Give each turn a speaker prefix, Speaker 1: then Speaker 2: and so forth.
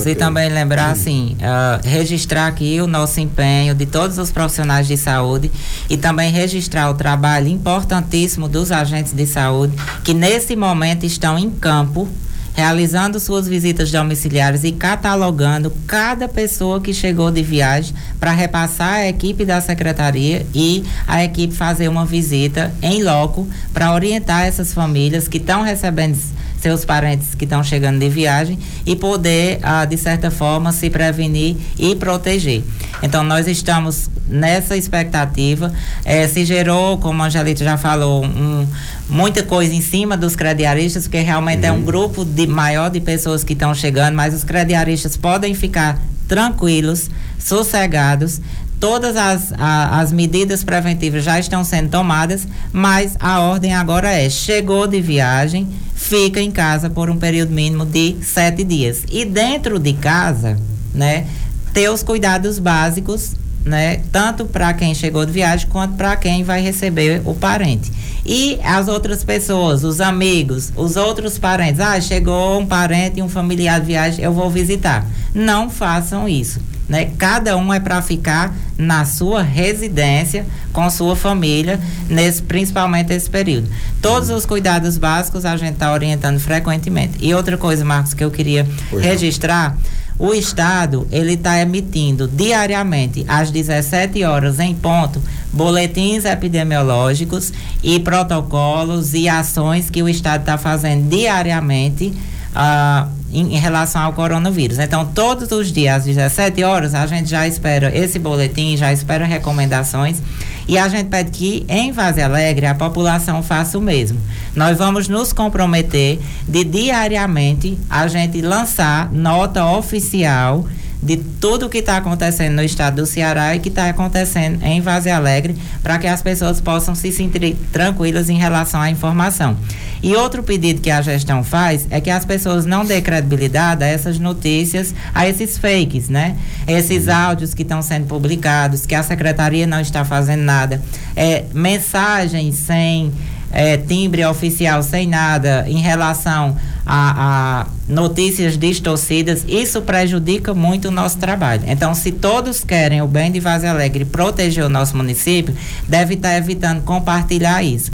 Speaker 1: E também lembrar, assim, registrar aqui o nosso empenho de todos os profissionais de saúde e também registrar o trabalho importantíssimo dos agentes de saúde que nesse momento estão em campo, realizando suas visitas domiciliares e catalogando cada pessoa que chegou de viagem para repassar à equipe da secretaria e a equipe fazer uma visita em loco para orientar essas famílias que estão recebendo seus parentes que estão chegando de viagem e poder, de certa forma, se prevenir e proteger. Então, nós estamos nessa expectativa. Se gerou, como a Angelita já falou, muita coisa em cima dos crediaristas, porque realmente é um grupo maior de pessoas que estão chegando, mas os crediaristas podem ficar tranquilos, sossegados. Todas as medidas preventivas já estão sendo tomadas, mas a ordem agora chegou de viagem, fica em casa por um período mínimo de 7 dias. E dentro de casa, né, ter os cuidados básicos, né, tanto para quem chegou de viagem quanto para quem vai receber o parente. E as outras pessoas, os amigos, os outros parentes, chegou um parente e um familiar de viagem, eu vou visitar. Não façam isso, né? Cada um é para ficar na sua residência com sua família, principalmente nesse período. Todos os cuidados básicos a gente está orientando frequentemente. E outra coisa, Marcos, que eu queria registrar, o Estado, ele está emitindo diariamente, às 17 horas em ponto, boletins epidemiológicos e protocolos e ações que o Estado está fazendo diariamente em relação ao coronavírus. Então, todos os dias, às 17 horas, a gente já espera esse boletim, já espera recomendações. E a gente pede que em Várzea Alegre a população faça o mesmo. Nós vamos nos comprometer de diariamente a gente lançar nota oficial de tudo que está acontecendo no estado do Ceará e que está acontecendo em Várzea Alegre, para que as pessoas possam se sentir tranquilas em relação à informação. E outro pedido que a gestão faz é que as pessoas não dêem credibilidade a essas notícias, a esses fakes, né? Esses áudios que estão sendo publicados, que a secretaria não está fazendo nada, mensagens sem timbre oficial, sem nada em relação a notícias distorcidas. Isso prejudica muito o nosso trabalho. Então, se todos querem o bem de Várzea Alegre e proteger o nosso município, deve estar evitando compartilhar isso.